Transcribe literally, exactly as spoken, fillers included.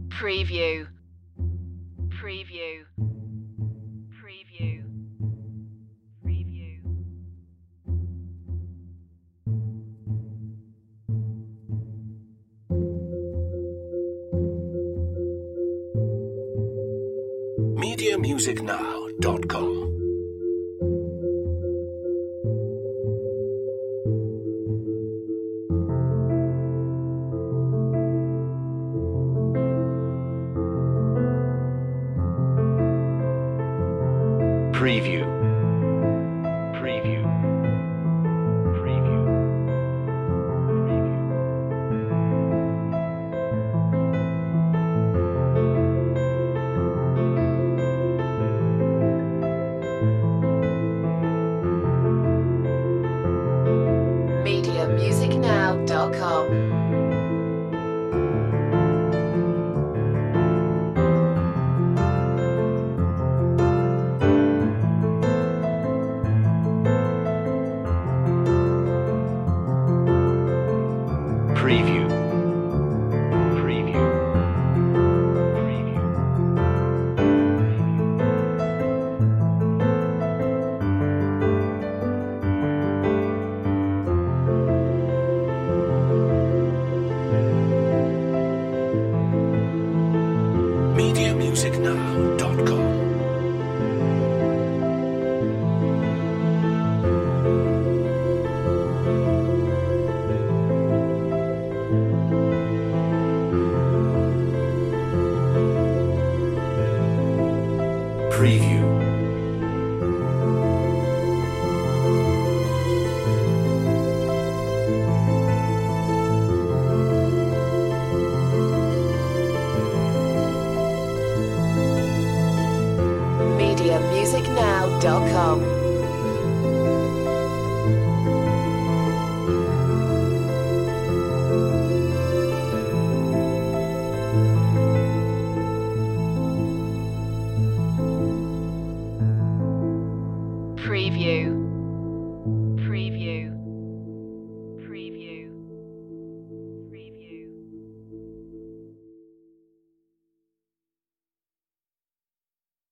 Preview. Preview. Preview. Preview. media music now dot com Preview. Preview. Preview. media music now dot com. Preview. Preview. Preview. media music now dot com Preview. media music now dot com.